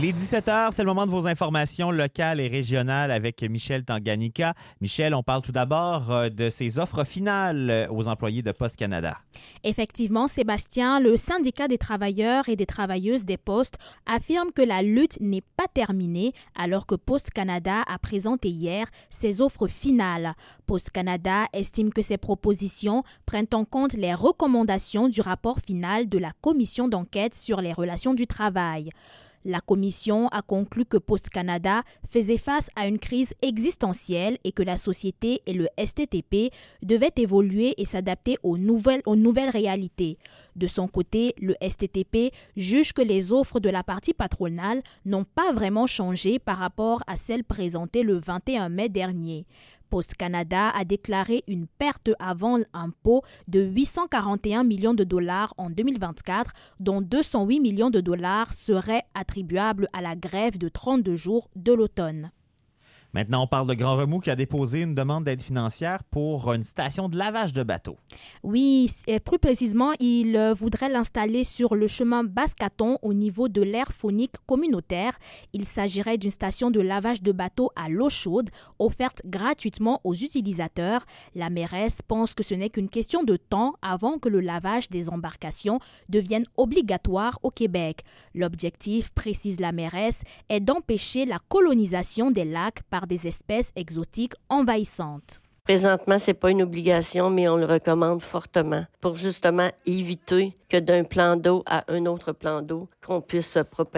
Il est 17h, c'est le moment de vos informations locales et régionales avec Michel Tanganyika. Michel, on parle tout d'abord de ces offres finales aux employés de Poste Canada. Effectivement, Sébastien, le syndicat des travailleurs et des travailleuses des postes affirme que la lutte n'est pas terminée alors que Poste Canada a présenté hier ses offres finales. Poste Canada estime que ces propositions prennent en compte les recommandations du rapport final de la commission d'enquête sur les relations du travail. La commission a conclu que Poste Canada faisait face à une crise existentielle et que la société et le STTP devaient évoluer et s'adapter aux nouvelles réalités. De son côté, le STTP juge que les offres de la partie patronale n'ont pas vraiment changé par rapport à celles présentées le 21 mai dernier. Poste Canada a déclaré une perte avant impôt de 841 millions de dollars en 2024, dont 208 millions de dollars seraient attribuables à la grève de 32 jours de l'automne. Maintenant, on parle de Grand Remous qui a déposé une demande d'aide financière pour une station de lavage de bateaux. Oui, et plus précisément, il voudrait l'installer sur le chemin Basse-Caton au niveau de l'aire phonique communautaire. Il s'agirait d'une station de lavage de bateaux à l'eau chaude, offerte gratuitement aux utilisateurs. La mairesse pense que ce n'est qu'une question de temps avant que le lavage des embarcations devienne obligatoire au Québec. L'objectif, précise la mairesse, est d'empêcher la colonisation des lacs par des espèces exotiques envahissantes. Présentement, c'est pas une obligation, mais on le recommande fortement pour justement éviter que d'un plan d'eau à un autre plan d'eau, qu'on puisse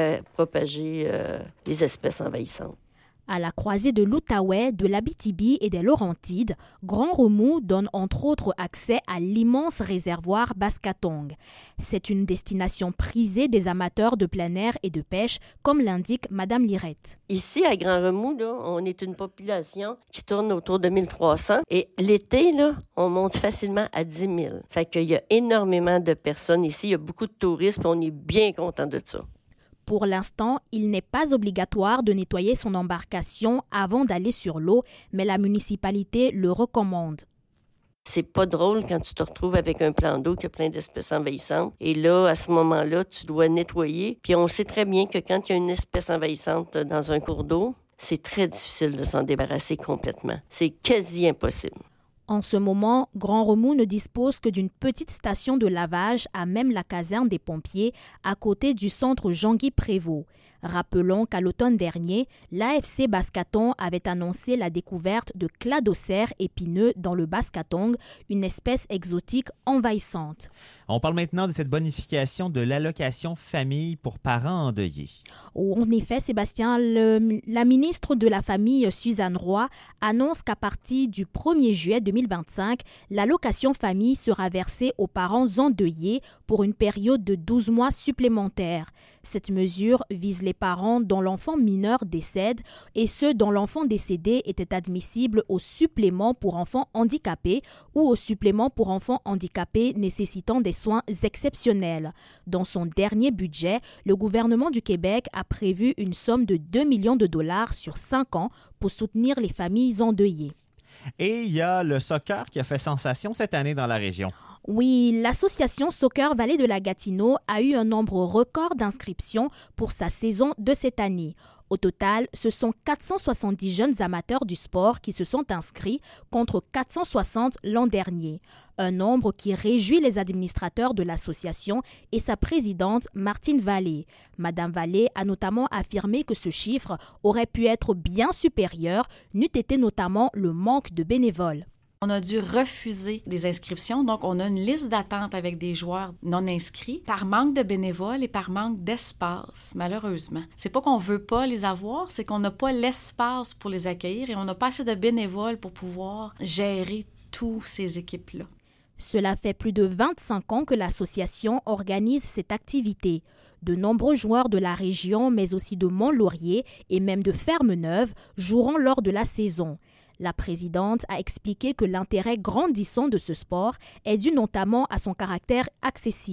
propager les espèces envahissantes. À la croisée de l'Outaouais, de l'Abitibi et des Laurentides, Grand Remous donne entre autres accès à l'immense réservoir Basse-Caton. C'est une destination prisée des amateurs de plein air et de pêche, comme l'indique Mme Lirette. Ici, à Grand Remous, là, on est une population qui tourne autour de 1300 et l'été, là, on monte facilement à 10 000. Fait qu'il y a énormément de personnes ici, il y a beaucoup de touristes, et on est bien content de ça. Pour l'instant, il n'est pas obligatoire de nettoyer son embarcation avant d'aller sur l'eau, mais la municipalité le recommande. C'est pas drôle quand tu te retrouves avec un plan d'eau qui a plein d'espèces envahissantes. Et là, à ce moment-là, tu dois nettoyer. Puis on sait très bien que quand il y a une espèce envahissante dans un cours d'eau, c'est très difficile de s'en débarrasser complètement. C'est quasi impossible. En ce moment, Grand Remous ne dispose que d'une petite station de lavage à même la caserne des pompiers, à côté du centre Jean-Guy Prévost. Rappelons qu'à l'automne dernier, l'AFC Basse-Caton avait annoncé la découverte de cladocères épineux dans le Basse-Caton, une espèce exotique envahissante. On parle maintenant de cette bonification de l'allocation famille pour parents endeuillés. En effet, Sébastien, la ministre de la Famille, Suzanne Roy, annonce qu'à partir du 1er juillet 2025, l'allocation famille sera versée aux parents endeuillés pour une période de 12 mois supplémentaires. Cette mesure vise les parents dont l'enfant mineur décède et ceux dont l'enfant décédé était admissible au supplément pour enfants handicapés ou au supplément pour enfants handicapés nécessitant des soins exceptionnels. Dans son dernier budget, le gouvernement du Québec a prévu une somme de 2 millions de dollars sur 5 ans pour soutenir les familles endeuillées. Et il y a le soccer qui a fait sensation cette année dans la région. Oui, l'association Soccer Vallée de la Gatineau a eu un nombre record d'inscriptions pour sa saison de cette année. Au total, ce sont 470 jeunes amateurs du sport qui se sont inscrits contre 460 l'an dernier. Un nombre qui réjouit les administrateurs de l'association et sa présidente Martine Vallée. Madame Vallée a notamment affirmé que ce chiffre aurait pu être bien supérieur, n'eût été notamment le manque de bénévoles. On a dû refuser des inscriptions, donc on a une liste d'attente avec des joueurs non inscrits par manque de bénévoles et par manque d'espace, malheureusement. C'est pas qu'on veut pas les avoir, c'est qu'on n'a pas l'espace pour les accueillir et on n'a pas assez de bénévoles pour pouvoir gérer toutes ces équipes-là. Cela fait plus de 25 ans que l'association organise cette activité. De nombreux joueurs de la région, mais aussi de Mont-Laurier et même de Ferme-Neuve joueront lors de la saison. La présidente a expliqué que l'intérêt grandissant de ce sport est dû notamment à son caractère accessible.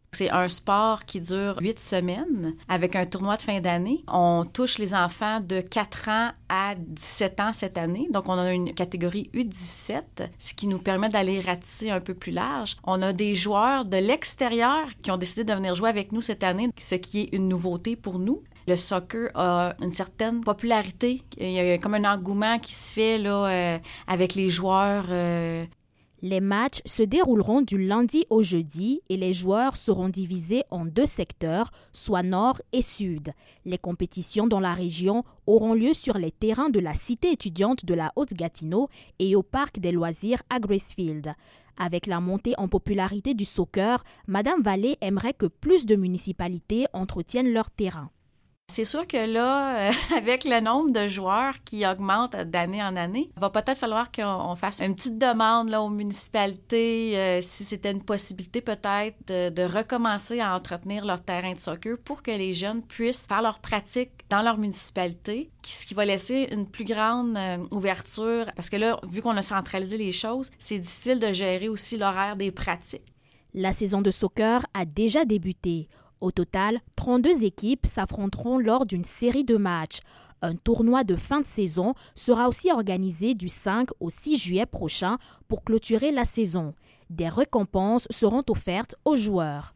C'est un sport qui dure 8 semaines avec un tournoi de fin d'année. On touche les enfants de 4 ans à 17 ans cette année. Donc, on a une catégorie U17, ce qui nous permet d'aller ratisser un peu plus large. On a des joueurs de l'extérieur qui ont décidé de venir jouer avec nous cette année, ce qui est une nouveauté pour nous. Le soccer a une certaine popularité. Il y a comme un engouement qui se fait là, avec les joueurs. Les matchs se dérouleront du lundi au jeudi et les joueurs seront divisés en 2 secteurs, soit nord et sud. Les compétitions dans la région auront lieu sur les terrains de la cité étudiante de la Haute-Gatineau et au parc des loisirs à Gracefield. Avec la montée en popularité du soccer, Mme Vallée aimerait que plus de municipalités entretiennent leurs terrains. C'est sûr que là, avec le nombre de joueurs qui augmente d'année en année, il va peut-être falloir qu'on fasse une petite demande là, aux municipalités, si c'était une possibilité peut-être de recommencer à entretenir leur terrain de soccer pour que les jeunes puissent faire leur pratique dans leur municipalité, ce qui va laisser une plus grande ouverture. Parce que là, vu qu'on a centralisé les choses, c'est difficile de gérer aussi l'horaire des pratiques. La saison de soccer a déjà débuté. Au total, 32 équipes s'affronteront lors d'une série de matchs. Un tournoi de fin de saison sera aussi organisé du 5 au 6 juillet prochain pour clôturer la saison. Des récompenses seront offertes aux joueurs.